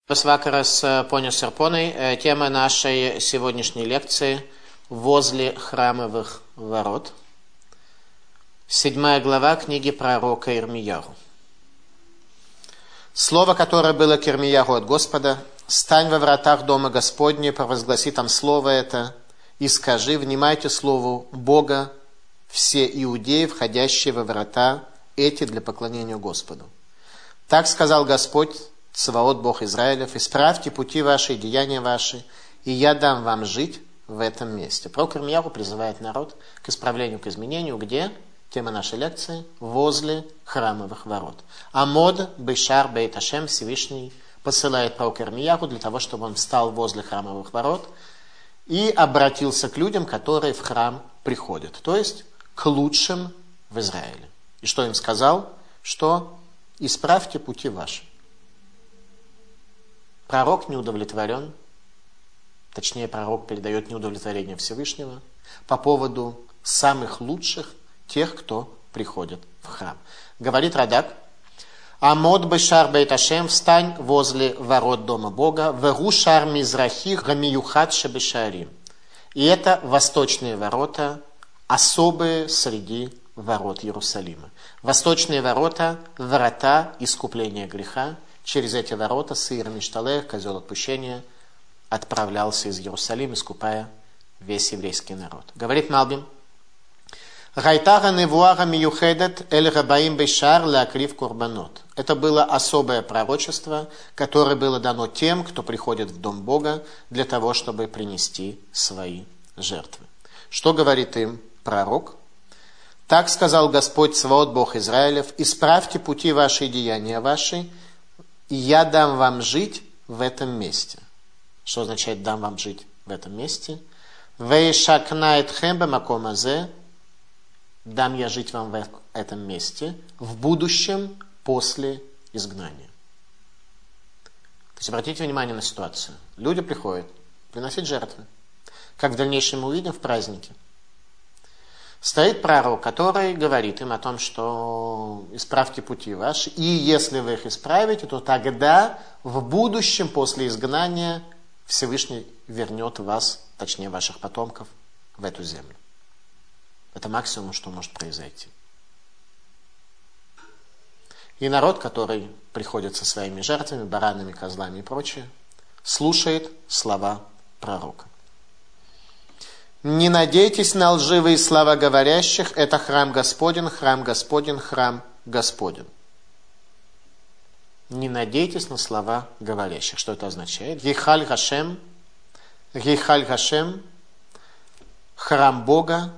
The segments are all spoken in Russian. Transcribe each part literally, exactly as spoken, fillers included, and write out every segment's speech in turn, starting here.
Свакарас Поню Серпоной. Тема нашей сегодняшней лекции «Возле храмовых ворот». Седьмая глава книги пророка Ирмияху. Слово, которое было к Ирмияху от Господа: «Стань во вратах дома Господня, провозгласи там слово это, и скажи: внимайте слову Бога, все иудеи, входящие во врата эти для поклонения Господу. Так сказал Господь, Цаваот, Бог Израилев: исправьте пути ваши и деяния ваши, и я дам вам жить в этом месте». Пророк Ирмияху призывает народ к исправлению, к изменению. Где? Тема нашей лекции: возле храмовых ворот. Амод Бешар Бейт Ашем, Всевышний посылает пророка Ирмияху для того, чтобы он встал возле храмовых ворот и обратился к людям, которые в храм приходят, то есть к лучшим в Израиле. И что им сказал? Что исправьте пути ваши. Пророк не удовлетворен, точнее, пророк передает неудовлетворение Всевышнего по поводу самых лучших, тех, кто приходит в храм. Говорит Радак: «Амод бешар бейт Ашем, встань возле ворот дома Бога, вегу шар мизрахи гамиюхат шебешарим». И это восточные ворота, особые среди ворот Иерусалима. Восточные ворота – врата искупления греха. Через эти ворота сыр Мишталех, козел отпущения, отправлялся из Иерусалима, искупая весь еврейский народ. Говорит Малбим: «Гайтага невуага миюхедет эль рабаим бешар леакрив курбанот». Это было особое пророчество, которое было дано тем, кто приходит в дом Бога для того, чтобы принести свои жертвы. Что говорит им пророк? «Так сказал Господь Цаваот, Бог Израилев: исправьте пути ваши и деяния ваши, и я дам вам жить в этом месте». Что означает «дам вам жить в этом месте»? «Вейшакна этхэм бэмаком азе». Дам я жить вам в этом месте в будущем после изгнания. То есть обратите внимание на ситуацию. Люди приходят приносить жертвы. Как в дальнейшем мы увидим в празднике. Стоит пророк, который говорит им о том, что исправьте пути ваши, и если вы их исправите, то тогда в будущем, после изгнания, Всевышний вернет вас, точнее ваших потомков, в эту землю. Это максимум, что может произойти. И народ, который приходит со своими жертвами, баранами, козлами и прочее, слушает слова пророка. «Не надейтесь на лживые слова говорящих, это храм Господень, храм Господень, храм Господень». Не надейтесь на слова говорящих. Что это означает? Гейхаль Гашем, Гейхаль Гашем, храм Бога,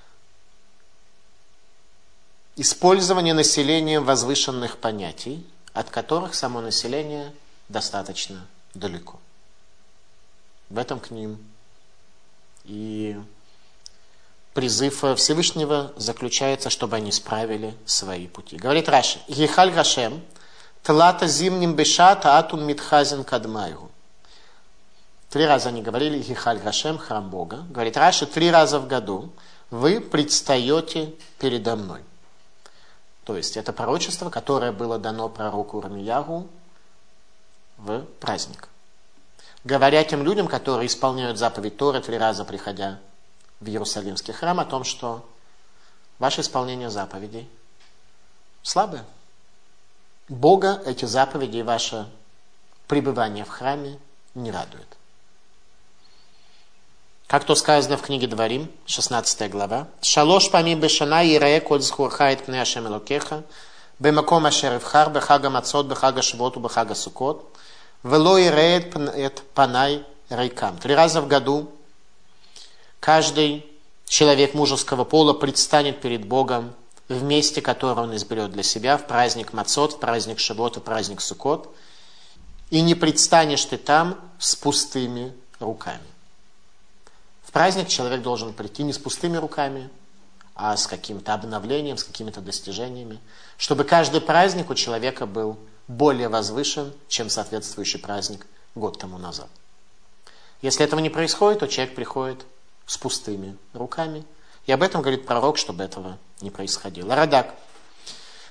использование населением возвышенных понятий, от которых само население достаточно далеко. В этом к ним и призыв Всевышнего заключается, чтобы они исправили свои пути. Говорит Раши: «Гейхаль Гашем, тлата зимним бешата атун митхазин кадмайгу». Три раза они говорили «Гейхаль Гашем», храм Бога. Говорит Раши: три раза в году вы предстаете передо мной. То есть это пророчество, которое было дано пророку Ирмияху в праздник. Говоря тем людям, которые исполняют заповедь Торы, три раза приходя в Иерусалимский храм, о том, что ваше исполнение заповедей слабое. Бога эти заповеди и ваше пребывание в храме не радует. Как то сказано в книге Дворим, шестнадцатая глава: «Шалош памим бешана ирае коль зхурха эт пней Ашем элокеха, бемаком ашер ивхар, бехага мацот, бехага швот, бехага сукот, вело ирае эт панай рейкам». Три раза в году каждый человек мужеского пола предстанет перед Богом в месте, которое он изберет для себя, в праздник Мацот, в праздник Шавот, в праздник Суккот, и не предстанешь ты там с пустыми руками. В праздник человек должен прийти не с пустыми руками, а с каким-то обновлением, с какими-то достижениями, чтобы каждый праздник у человека был более возвышен, чем соответствующий праздник год тому назад. Если этого не происходит, то человек приходит с пустыми руками. И об этом говорит пророк, чтобы этого не происходило. Радак: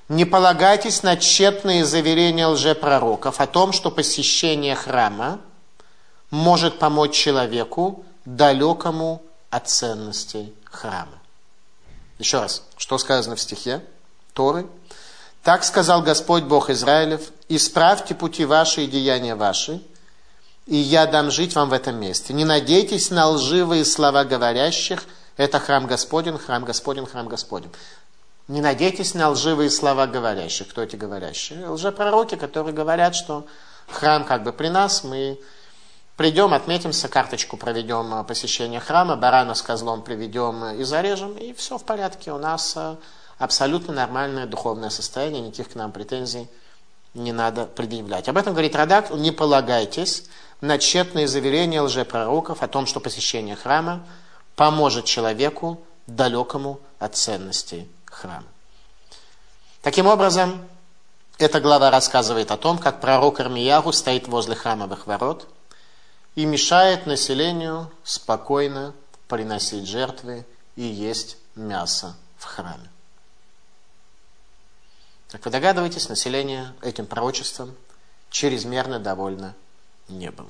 Не полагайтесь на тщетные заверения лжепророков о том, что посещение храма может помочь человеку, далекому от ценностей храма. Еще раз, что сказано в стихе Торы? Так сказал Господь Бог Израилев: исправьте пути ваши и деяния ваши, и я дам жить вам в этом месте. Не надейтесь на лживые слова говорящих: это храм Господень, храм Господень, храм Господень. Не надейтесь на лживые слова говорящих. Кто эти говорящие? Лжепророки, которые говорят, что храм как бы при нас, мы придем, отметимся, карточку проведем посещение храма, барана с козлом приведем и зарежем, и все в порядке. У нас абсолютно нормальное духовное состояние, никаких к нам претензий не надо предъявлять. Об этом говорит Радак: не полагайтесь на тщетные заверения лжепророков о том, что посещение храма поможет человеку, далекому от ценностей храма. Таким образом, эта глава рассказывает о том, как пророк Ирмияху стоит возле храмовых ворот и мешает населению спокойно приносить жертвы и есть мясо в храме. Как вы догадываетесь, население этим пророчеством чрезмерно довольно не было.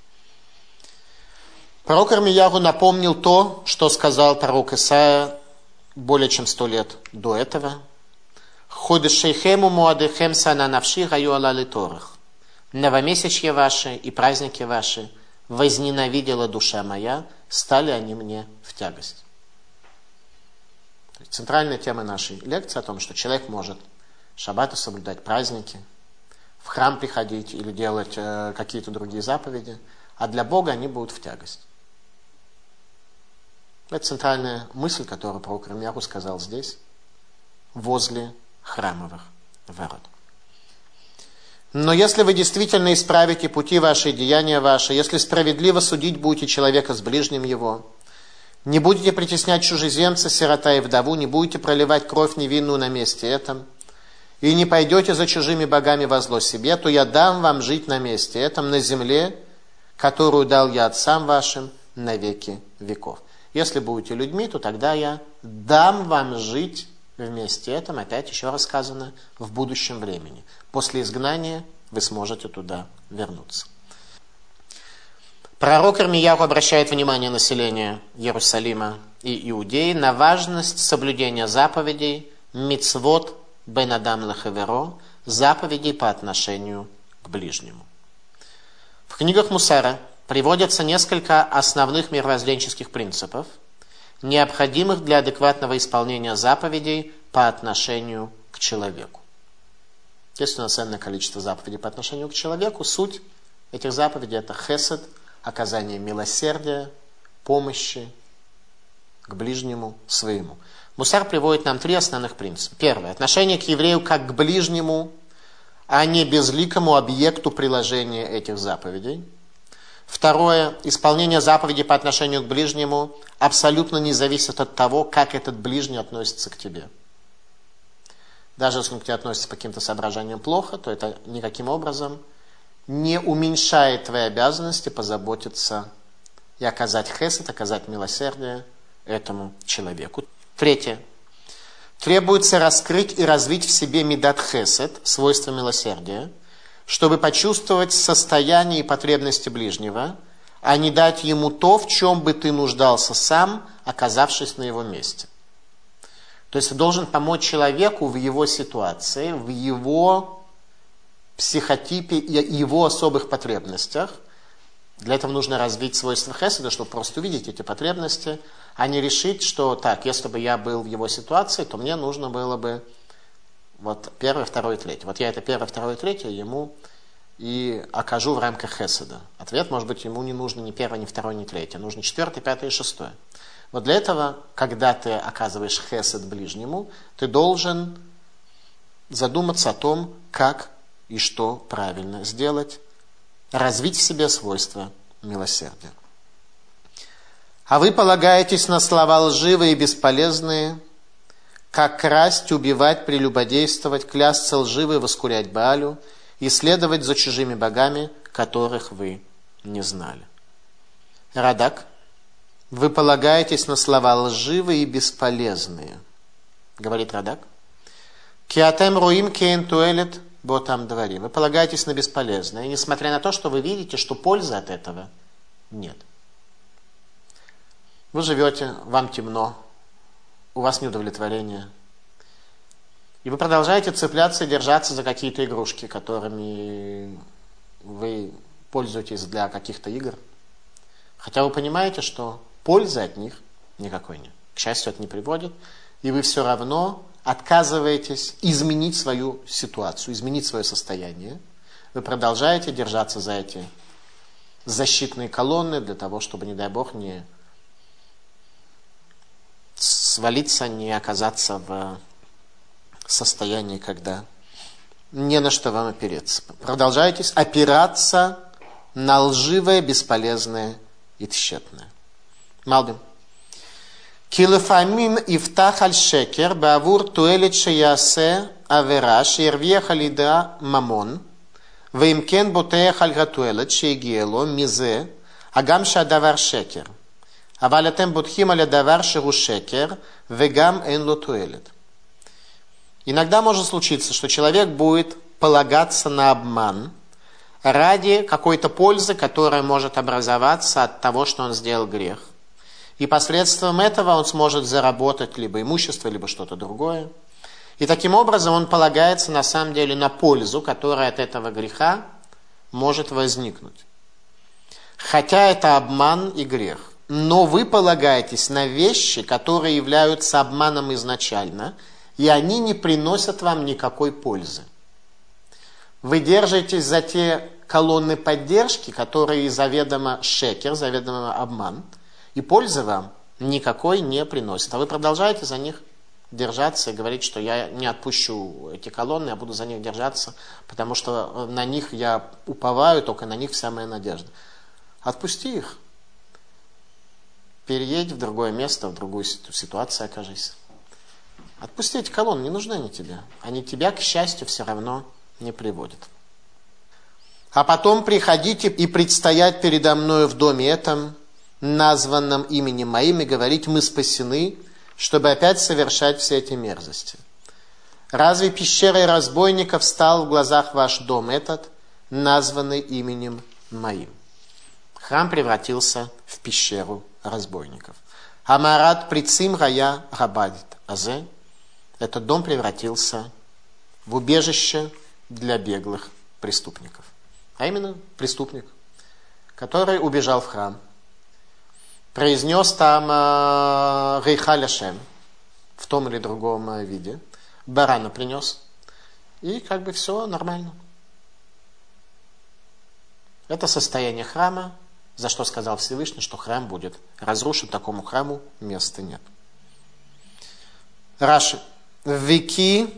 Пророк Ирмияху напомнил то, что сказал пророк Исаия более чем сто лет до этого. «Ходешейхему муадехем сана навши гаю ала литорах». «Новомесячья ваши и праздники ваши возненавидела душа моя, стали они мне в тягость». Центральная тема нашей лекции о том, что человек может шаббаты соблюдать, праздники, в храм приходить или делать э, какие-то другие заповеди, а для Бога они будут в тягость. Это центральная мысль, которую пророк Ирмияху сказал здесь, возле храмовых ворот. Но если вы действительно исправите пути ваши и деяния ваши, если справедливо судить будете человека с ближним его, не будете притеснять чужеземца, сирота и вдову, не будете проливать кровь невинную на месте этом, и не пойдете за чужими богами во зло себе, то я дам вам жить на месте этом, на земле, которую дал я отцам вашим на веки веков. Если будете людьми, то тогда я дам вам жить в месте этом, опять еще раз сказано, в будущем времени. После изгнания вы сможете туда вернуться. Пророк Ирмияху обращает внимание населения Иерусалима и Иудеи на важность соблюдения заповедей мицвот бен адам лехеверо, заповедей по отношению к ближнему. В книгах Мусара приводятся несколько основных мировоззренческих принципов, необходимых для адекватного исполнения заповедей по отношению к человеку. Есть у нас ценное количество заповедей по отношению к человеку. Суть этих заповедей – это хесед, оказание милосердия, помощи к ближнему своему. Мусар приводит нам три основных принципа. Первое – отношение к еврею как к ближнему, а не безликому объекту приложения этих заповедей. Второе, исполнение заповедей по отношению к ближнему абсолютно не зависит от того, как этот ближний относится к тебе. Даже если он к тебе относится по каким-то соображениям плохо, то это никаким образом не уменьшает твои обязанности позаботиться и оказать хесед, оказать милосердие этому человеку. Третье. Требуется раскрыть и развить в себе мидат хесед, свойство милосердия, чтобы почувствовать состояние и потребности ближнего, а не дать ему то, в чем бы ты нуждался сам, оказавшись на его месте. То есть ты должен помочь человеку в его ситуации, в его психотипе и его особых потребностях. Для этого нужно развить свойства хеседа, чтобы просто увидеть эти потребности, а не решить, что так, если бы я был в его ситуации, то мне нужно было бы вот первое, второе, третье. Вот я это первое, второе, третье ему и окажу в рамках хеседа. Ответ, может быть, ему не нужно ни первое, ни второе, ни третье. Нужно четвертое, пятое и шестое. Вот для этого, когда ты оказываешь хесед ближнему, ты должен задуматься о том, как и что правильно сделать, развить в себе свойства милосердия. А вы полагаетесь на слова лживые и бесполезные, как красть, убивать, прелюбодействовать, клясться лживо и воскурять Баалю, и следовать за чужими богами, которых вы не знали. Радак, вы полагаетесь на слова лживые и бесполезные, говорит Радак, Киатем руим кейн туэлет ботам дворим. Вы полагаетесь на бесполезное, и несмотря на то, что вы видите, что пользы от этого нет. Вы живете, вам темно, у вас неудовлетворение. И вы продолжаете цепляться и держаться за какие-то игрушки, которыми вы пользуетесь для каких-то игр. Хотя вы понимаете, что пользы от них никакой нет. К счастью, это не приводит. И вы все равно отказываетесь изменить свою ситуацию, изменить свое состояние. Вы продолжаете держаться за эти защитные колонны для того, чтобы, не дай Бог, не свалиться, не оказаться в состоянии, когда не на что вам опереться. Продолжаете опираться на лживое, бесполезное и тщетное. Малбим. Килефамим ифтах аль шекер бавур туэлет шеясе авера шервех алида мамон веимкен ботех аль гатуэлет шеегиело мизе агам шадавар шекер אבל אתם בוטחים על הדבר שהוא שקר וגם אין לו תועלת. Иногда может случиться, что человек будет полагаться на обман ради какой-то пользы, которая может образоваться от того, что он сделал грех. И посредством этого он сможет заработать либо имущество, либо что-то другое. И таким образом он полагается на самом деле на пользу, которая от этого греха может возникнуть. Хотя это обман и грех. Но вы полагаетесь на вещи, которые являются обманом изначально, и они не приносят вам никакой пользы. Вы держитесь за те колонны поддержки, которые заведомо шекер, заведомо обман, и пользы вам никакой не приносят. А вы продолжаете за них держаться и говорить, что я не отпущу эти колонны, я буду за них держаться, потому что на них я уповаю, только на них вся моя надежда. Отпусти их. Переедь в другое место, в другую ситуацию окажись. Отпусти эти колонны, не нужны они тебе. Они тебя, к счастью, все равно не приводят. А потом приходите и предстоять передо мною в доме этом, названном именем моим, и говорить: мы спасены, чтобы опять совершать все эти мерзости. Разве пещерой разбойников стал в глазах ваш дом этот, названный именем моим? Храм превратился в пещеру разбойников. Амарат прицим рая рабадит азе. Этот дом превратился в убежище для беглых преступников. А именно преступник, который убежал в храм, произнес там рейхаль Ашем в том или другом виде, барана принес, и как бы все нормально. Это состояние храма, за что сказал Всевышний, что храм будет разрушен, такому храму места нет. Раши. Вики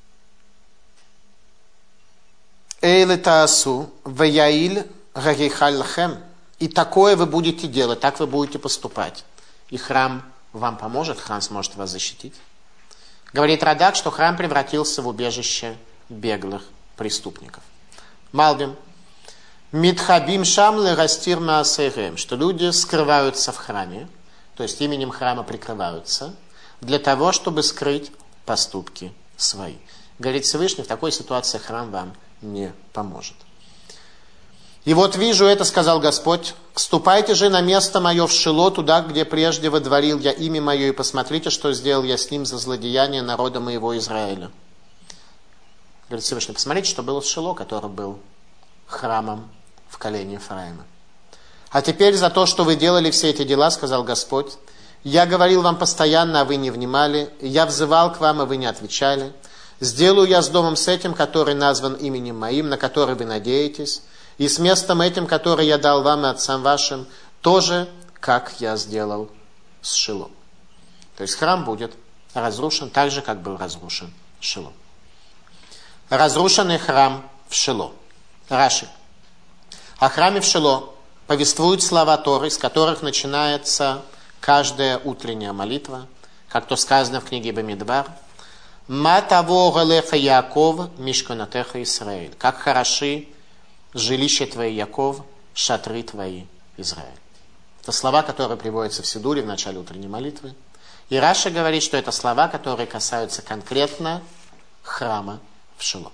эйле таасу ваяиль гагейхаль лахем. И такое вы будете делать, так вы будете поступать. И храм вам поможет, храм сможет вас защитить. Говорит Радак, что храм превратился в убежище беглых преступников. Малбим. Митхабим шамле гастир маасэгэм, что люди скрываются в храме, то есть именем храма прикрываются, для того, чтобы скрыть поступки свои. Говорит Всевышний, в такой ситуации храм вам не поможет. И вот вижу это, сказал Господь: ступайте же на место мое в Шило, туда, где прежде водворил я имя мое, и посмотрите, что сделал я с ним за злодеяние народа моего Израиля. Говорит Всевышний, посмотрите, что было в Шило, который был храмом в колене Ефраима. А теперь за то, что вы делали все эти дела, сказал Господь, я говорил вам постоянно, а вы не внимали, я взывал к вам, а вы не отвечали. Сделаю я с домом с этим, который назван именем моим, на который вы надеетесь, и с местом этим, которое я дал вам и отцам вашим, тоже, как я сделал с Шило. То есть храм будет разрушен так же, как был разрушен Шило. Разрушенный храм в Шило. Раши. О храме в Шило повествуют слова Торы, из которых начинается каждая утренняя молитва, как то сказано в книге Бамидбар. «Ма таво галеха Яаков, мишканатеха Исраэль». Как хороши жилище твои, Яков, шатры твои, Израиль. Это слова, которые приводятся в Сидуре в начале утренней молитвы. И Раши говорит, что это слова, которые касаются конкретно храма в Шило.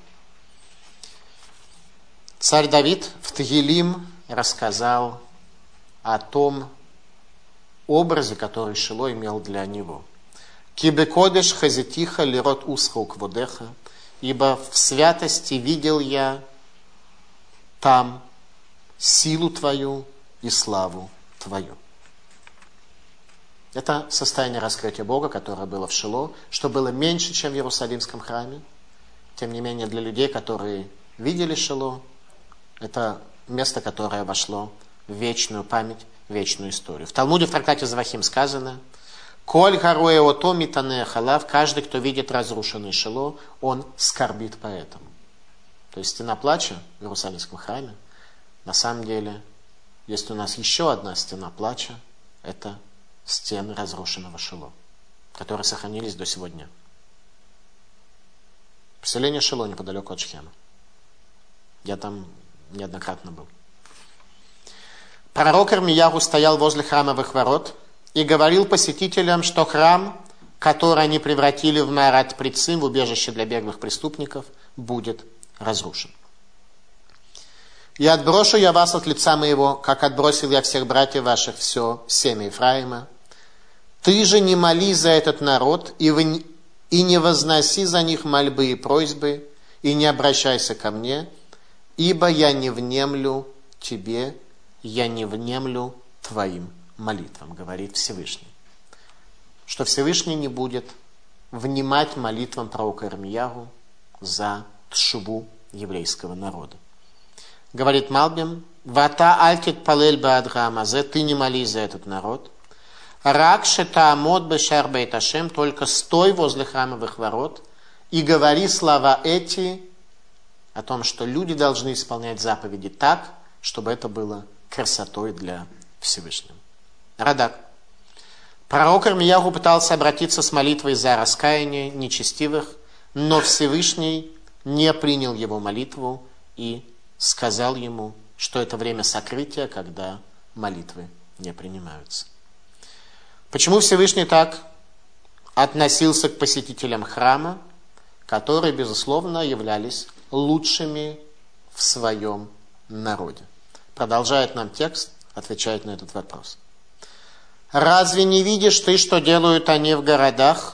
Царь Давид в Тегилим рассказал о том образе, который Шило имел для него. «Кибекодеш хазитиха лирот усха укводеха, ибо в святости видел я там силу Твою и славу Твою». Это состояние раскрытия Бога, которое было в Шило, что было меньше, чем в Иерусалимском храме. Тем не менее, для людей, которые видели Шило, это место, которое вошло в вечную память, в вечную историю. В Талмуде, в трактате Звахим сказано: «Коль гаруэ ото митанея халав», каждый, кто видит разрушенный Шило, он скорбит по этому. То есть стена плача в Иерусалимском храме, на самом деле, есть у нас еще одна стена плача, это стены разрушенного Шило, которые сохранились до сегодня. Поселение Шило неподалеку от Шхема. Я там неоднократно был. Пророк Ирмияху стоял возле храмовых ворот и говорил посетителям, что храм, который они превратили в Маарат Прицим, в убежище для беглых преступников, будет разрушен. «И отброшу я вас от лица моего, как отбросил я всех братьев ваших, все семя Ефраима. Ты же не моли за этот народ, и, вы, и не возноси за них мольбы и просьбы, и не обращайся ко мне, ибо я не внемлю тебе, я не внемлю твоим молитвам», говорит Всевышний. Что Всевышний не будет внимать молитвам пророка Ирмияху за тшуву еврейского народа. Говорит Малбим: «Вата альтит палель баадгамазе», ты не молись за этот народ. «Рак шетаамот бешар бейт Ашем», только стой возле храмовых ворот и говори слова эти о том, что люди должны исполнять заповеди так, чтобы это было красотой для Всевышнего. Радак. Пророк Ирмияху пытался обратиться с молитвой за раскаяние нечестивых, но Всевышний не принял его молитву и сказал ему, что это время сокрытия, когда молитвы не принимаются. Почему Всевышний так относился к посетителям храма, которые, безусловно, являлись лучшими в своем народе? Продолжает нам текст, отвечает на этот вопрос. «Разве не видишь ты, что делают они в городах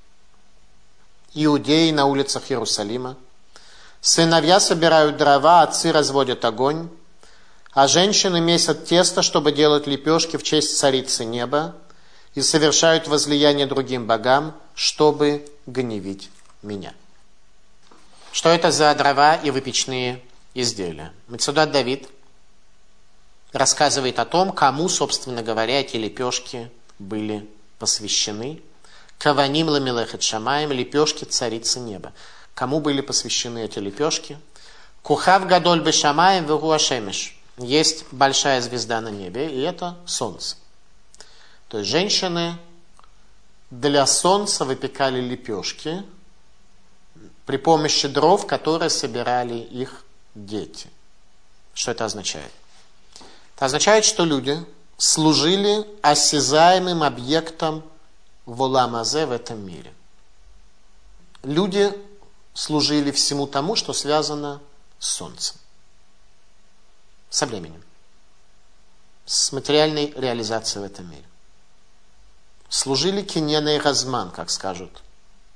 Иудеи, на улицах Иерусалима? Сыновья собирают дрова, отцы разводят огонь, а женщины месят тесто, чтобы делать лепешки в честь царицы неба, и совершают возлияние другим богам, чтобы гневить меня». Что это за дрова и выпечные изделия? Мецудат Давид рассказывает о том, кому, собственно говоря, эти лепешки были посвящены. Каваним ламелехет шамаем, лепешки царицы неба. Кому были посвящены эти лепешки? Кухав гадоль бешамаем вегу ашемеш. Есть большая звезда на небе, и это солнце. То есть женщины для солнца выпекали лепешки при помощи дров, которые собирали их дети. Что это означает? Это означает, что люди служили осязаемым объектом в олам азе, в этом мире. Люди служили всему тому, что связано с солнцем, со временем, с материальной реализацией в этом мире. Служили киньян газман, как скажут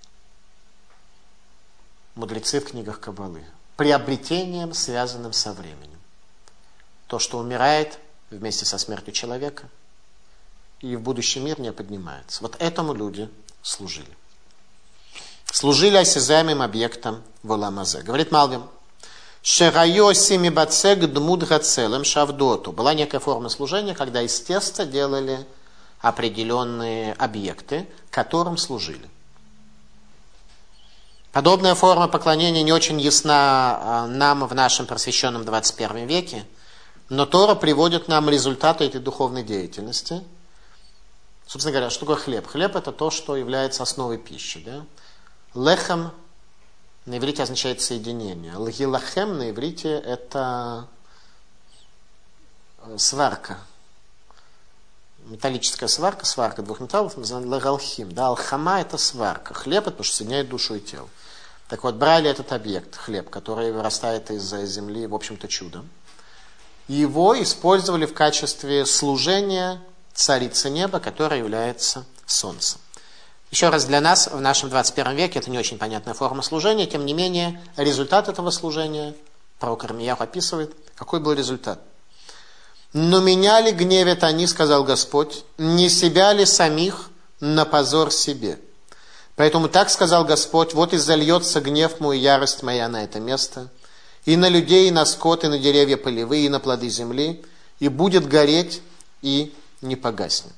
мудрецы в книгах Каббалы, приобретением, связанным со временем. То, что умирает вместе со смертью человека и в будущий мир не поднимается. Вот этому люди служили. Служили осязаемым объектом в олам азе. Говорит Малбим: «Шерайо сими бацег дмуд гацелем шавдоту». Была некая форма служения, когда из теста делали определенные объекты, которым служили. Подобная форма поклонения не очень ясна нам в нашем просвещенном двадцать первом веке, но Тора приводит нам результаты этой духовной деятельности. Собственно говоря, что такое хлеб? Хлеб – это то, что является основой пищи. Да? Лехем на иврите означает соединение. Лахилахем на иврите – это сварка. Металлическая сварка, сварка двух металлов, называется лагалхим. Да? Алхама – это сварка. Хлеб – это то, что соединяет душу и тело. Так вот, брали этот объект, хлеб, который вырастает из земли, в общем-то, чудом, и его использовали в качестве служения царицы неба, которая является солнцем. Еще раз, для нас в нашем двадцать первом веке это не очень понятная форма служения, тем не менее, результат этого служения пророк Ирмияху описывает. Какой был результат? «Но меня ли гневят они, сказал Господь, не себя ли самих на позор себе? Поэтому так сказал Господь, вот и зальется гнев мой и ярость моя на это место, и на людей, и на скот, и на деревья полевые, и на плоды земли, и будет гореть, и не погаснет».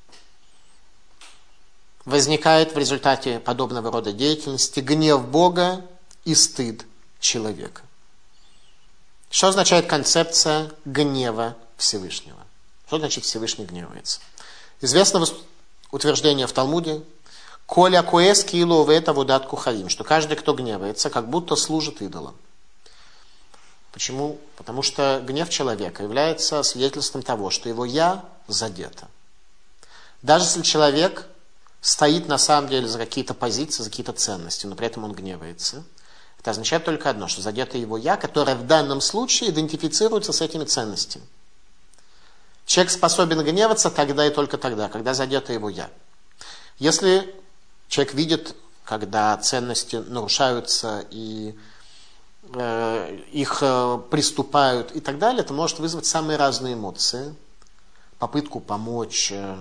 Возникает в результате подобного рода деятельности гнев Бога и стыд человека. Что означает концепция гнева Всевышнего? Что значит Всевышний гневается? Известно утверждение в Талмуде «Коля куэс киилу вэта вудат кухарим», что каждый, кто гневается, как будто служит идолам. Почему? Потому что гнев человека является свидетельством того, что его «я» задето. Даже если человек стоит на самом деле за какие-то позиции, за какие-то ценности, но при этом он гневается, это означает только одно, что задето его «я», которое в данном случае идентифицируется с этими ценностями. Человек способен гневаться тогда и только тогда, когда задето его «я». Если человек видит, когда ценности нарушаются и э, их э, приступают и так далее, это может вызвать самые разные эмоции. Попытку помочь, э,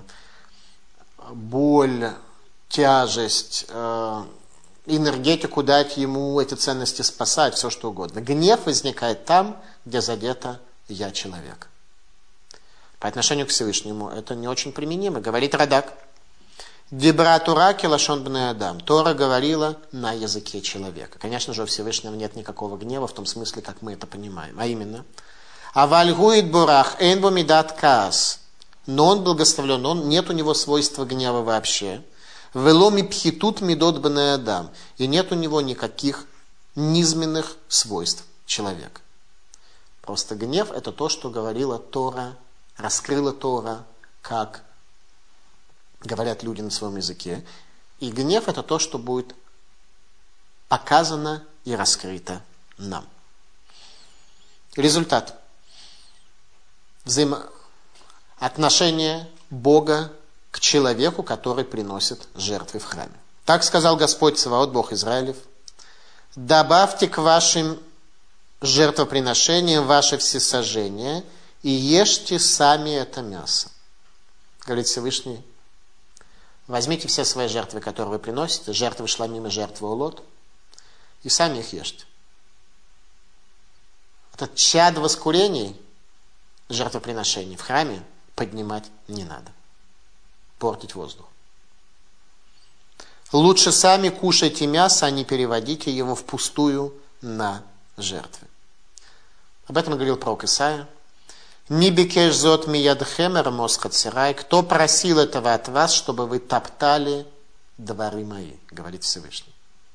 боль, тяжесть, э, энергетику дать ему, эти ценности спасать, все что угодно. Гнев возникает там, где задето «я» человека. По отношению к Всевышнему это не очень применимо. Говорит Радак. Дибра Тура килашон бне адам. Тора говорила на языке человека. Конечно же, у Всевышнего нет никакого гнева в том смысле, как мы это понимаем. А именно, авальгуит бурах эйнбо мидат каас. Но он благословлен, он, нет у него свойства гнева вообще. Веломи пхитут мидот бне адам. И нет у него никаких низменных свойств человека. Просто гнев это то, что говорила Тора, раскрыла Тора, как говорят люди на своем языке. И гнев это то, что будет показано и раскрыто нам. Результат. Взаимоотношение Бога к человеку, который приносит жертвы в храме. Так сказал Господь Цаваот, Бог Израилев: добавьте к вашим жертвоприношениям ваше всесожжение и ешьте сами это мясо. Говорит Всевышний: возьмите все свои жертвы, которые вы приносите, жертвы шламим и жертвы улот, и сами их ешьте. Этот чад воскурений, жертвоприношений в храме поднимать не надо. Портить воздух. Лучше сами кушайте мясо, а не переводите его впустую на жертвы. Об этом говорил пророк Исаия. «Ми бекеш зот миядхем эрмос хацерай». Кто просил этого от вас, чтобы вы топтали дворы мои, говорит Всевышний.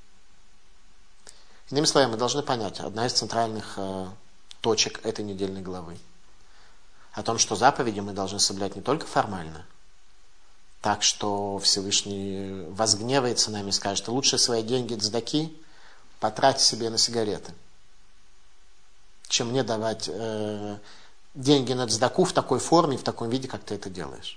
Иными словами, мы должны понять, одна из центральных э, точек этой недельной главы о том, что заповеди мы должны соблюдать не только формально, так что Всевышний возгневается нами и скажет: лучше свои деньги цдаки потрать себе на сигареты, чем мне давать э, деньги на цдаку в такой форме, в таком виде, как ты это делаешь.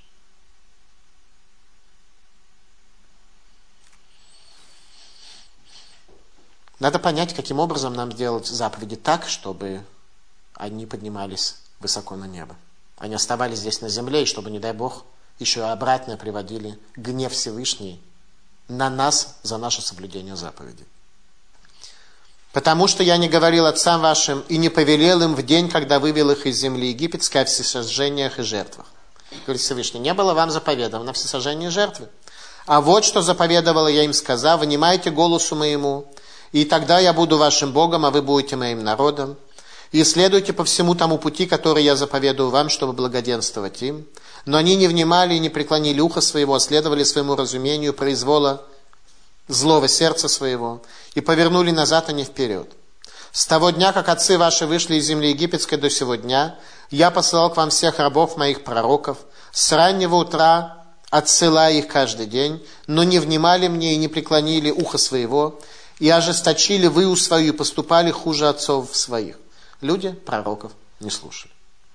Надо понять, каким образом нам сделать заповеди так, чтобы они поднимались высоко на небо. Они оставались здесь на земле, и чтобы, не дай Бог, еще и обратно приводили гнев Всевышний на нас за наше соблюдение заповедей. Потому что я не говорил отцам вашим и не повелел им в день, когда вывел их из земли египетской, о всесожжениях и жертвах. Говорит Всевышний: не было вам заповедовано всесожжение и жертвы. А вот что заповедовала я им, сказав: внимайте голосу моему, и тогда я буду вашим Богом, а вы будете моим народом. И следуйте по всему тому пути, который я заповедую вам, чтобы благоденствовать им. Но они не внимали и не преклонили ухо своего, а следовали своему разумению произвола злого сердца своего, и повернули назад, а не вперед. С того дня, как отцы ваши вышли из земли египетской до сего дня, я посылал к вам всех рабов моих пророков, с раннего утра отсылая их каждый день, но не внимали мне и не преклонили ухо своего, и ожесточили выю свою, и поступали хуже отцов своих. Люди пророков не слушали.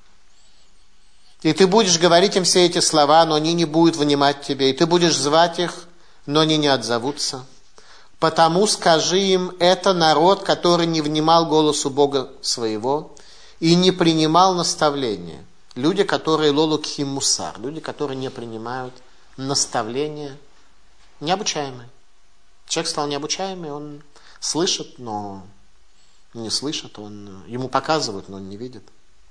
И ты будешь говорить им все эти слова, но они не будут внимать тебе. И ты будешь звать их, но они не отзовутся. Потому скажи им, это народ, который не внимал голосу Бога своего и не принимал наставления. Люди, которые лолукхи мусар, люди, которые не принимают наставления, необучаемые. Человек стал необучаемый, он слышит, но не слышит, он, ему показывают, но он не видит.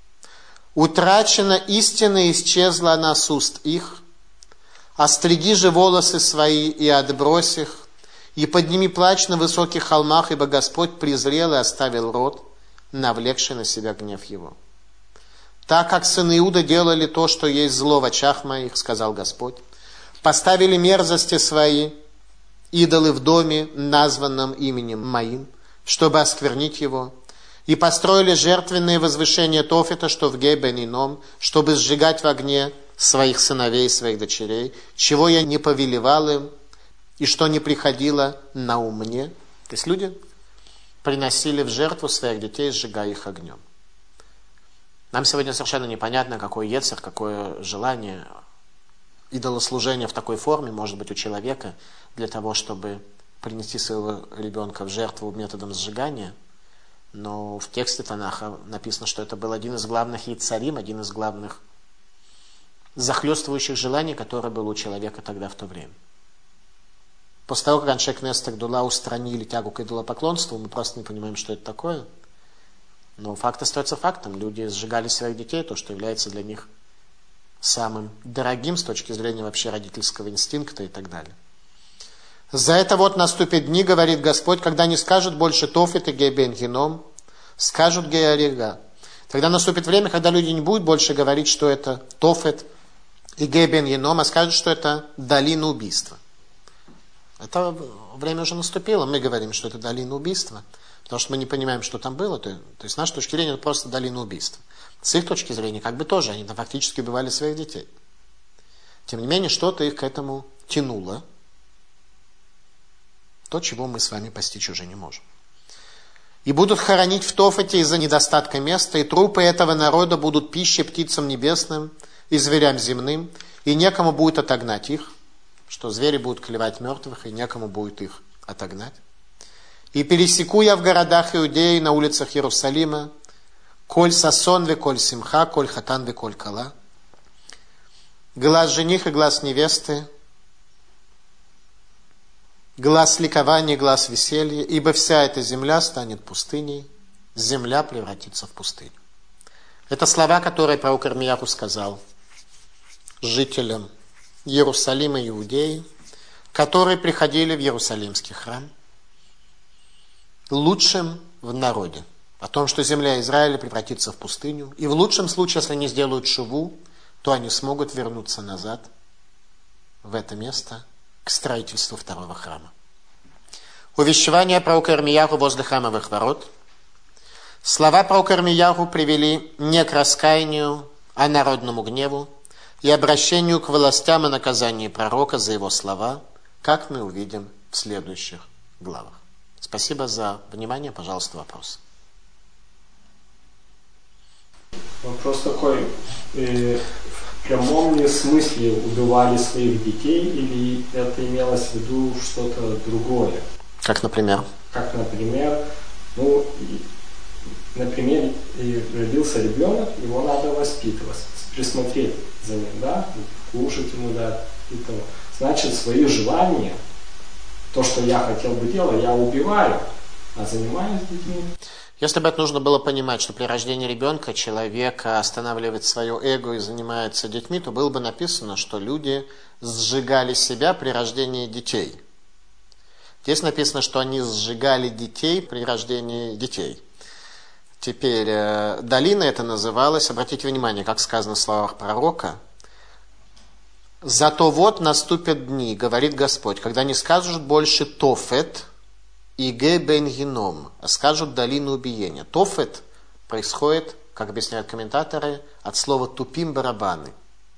Утрачена истина, исчезла она с уст их. Остриги же волосы свои и отбрось их, и подними плач на высоких холмах, ибо Господь презрел и оставил род, навлекший на себя гнев его. Так как сыны Иуда делали то, что есть зло в очах моих, сказал Господь, поставили мерзости свои, идолы в доме, названном именем моим, чтобы осквернить его, и построили жертвенные возвышения Тофета, что в Ге-бен-Ином, чтобы сжигать в огне своих сыновей и своих дочерей, чего я не повелевал им, и что не приходило на ум мне. То есть люди приносили в жертву своих детей, сжигая их огнем. Нам сегодня совершенно непонятно, какой ецер, какое желание идолослужения в такой форме может быть у человека для того, чтобы принести своего ребенка в жертву методом сжигания. Но в тексте Танаха написано, что это был один из главных яцарим, один из главных захлестывающих желаний, который был у человека тогда в то время. После того, как Аншей Кнессет Гдула устранили тягу к идолопоклонству, мы просто не понимаем, что это такое. Но факт остается фактом. Люди сжигали своих детей, то, что является для них самым дорогим с точки зрения вообще родительского инстинкта и так далее. За это вот наступят дни, говорит Господь, когда не скажут больше Тофет и Ге-бен-Гином, скажут Ге-Арига. Тогда наступит время, когда люди не будут больше говорить, что это Тофет и Ге-бен-Гином, а скажут, что это долина убийства. Это время уже наступило. Мы говорим, что это долина убийства, потому что мы не понимаем, что там было. То, то есть с нашей точки зрения это просто долина убийства. С их точки зрения, как бы тоже, они там фактически убивали своих детей. Тем не менее, что-то их к этому тянуло. То, чего мы с вами постичь уже не можем. И будут хоронить в Тофете из-за недостатка места, и трупы этого народа будут пищей птицам небесным и зверям земным, и некому будет отогнать их, что звери будут клевать мертвых, и некому будет их отогнать. И пересеку я в городах Иудеи, на улицах Иерусалима, коль сасон ве коль симха, коль хатан ве коль кала, глаз жениха и глаз невесты, глаз ликования, глаз веселья, ибо вся эта земля станет пустыней, земля превратится в пустыню. Это слова, которые пророк Ирмияху сказал жителям Иерусалима и Иудеи, которые приходили в Иерусалимский храм, лучшим в народе, о том, что земля Израиля превратится в пустыню, и в лучшем случае, если они сделают шуву, то они смогут вернуться назад в это место, к строительству второго храма. Увещевание пророка Ирмияху возле храмовых ворот. Слова пророка Ирмияху привели не к раскаянию, а народному гневу и обращению к властям и наказанию пророка за его слова, как мы увидим в следующих главах. Спасибо за внимание. Пожалуйста, вопрос. Вопрос такой. Э, в прямом ли смысле убивали своих детей, или это имелось в виду что-то другое? Как, например? Как, например, ну, например, родился ребенок, его надо воспитывать, присмотреть за ним, да, кушать ему дать и того. Значит, свои желания, то, что я хотел бы делать, я убиваю, а занимаюсь детьми. Если бы это нужно было понимать, что при рождении ребенка человек останавливает свое эго и занимается детьми, то было бы написано, что люди сжигали себя при рождении детей. Здесь написано, что они сжигали детей при рождении детей. Теперь, долина это называлась, обратите внимание, как сказано в словах пророка, «Зато вот наступят дни, говорит Господь, когда не скажут больше Тофет и Ге-бен-Гином, а скажут долину убиения». Тофет происходит, как объясняют комментаторы, от слова тупим барабаны.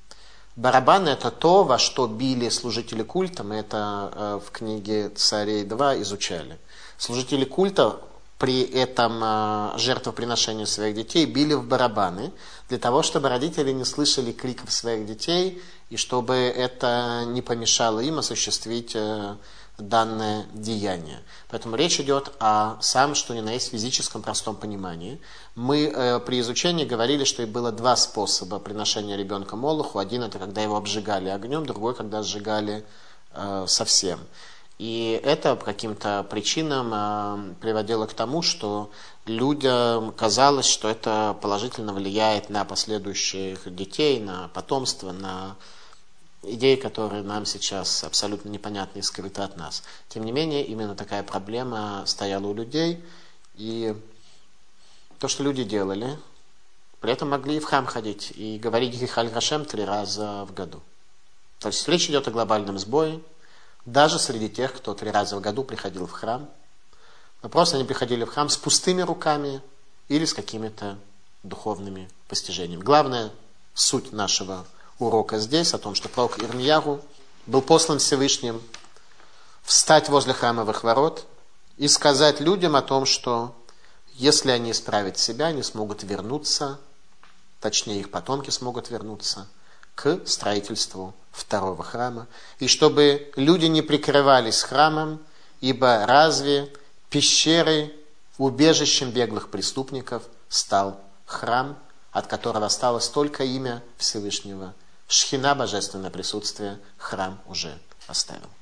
Барабаны – это то, во что били служители культа. Мы это в книге «Царей два» изучали. Служители культа при этом жертвоприношении своих детей били в барабаны, для того, чтобы родители не слышали криков своих детей, и чтобы это не помешало им осуществить данное деяние. Поэтому речь идет о самом, что ни на есть, физическом простом понимании. Мы э, при изучении говорили, что и было два способа приношения ребенка Молоху. Один – это когда его обжигали огнем, другой – когда сжигали э, совсем. И это по каким-то причинам э, приводило к тому, что людям казалось, что это положительно влияет на последующих детей, на потомство, на идеи, которые нам сейчас абсолютно непонятны и скрыты от нас. Тем не менее, именно такая проблема стояла у людей, и то, что люди делали, при этом могли и в храм ходить, и говорить Гихаль Гашем три раза в году. То есть речь идет о глобальном сбое, даже среди тех, кто три раза в году приходил в храм. Но просто они приходили в храм с пустыми руками или с какими-то духовными постижениями. Главная суть нашего урока здесь о том, что пророк Ирмиягу был послан Всевышним встать возле храмовых ворот и сказать людям о том, что если они исправят себя, они смогут вернуться, точнее их потомки смогут вернуться к строительству второго храма. И чтобы люди не прикрывались храмом, ибо разве пещерой, убежищем беглых преступников стал храм, от которого осталось только имя Всевышнего. Шхина, божественное присутствие, храм уже оставил.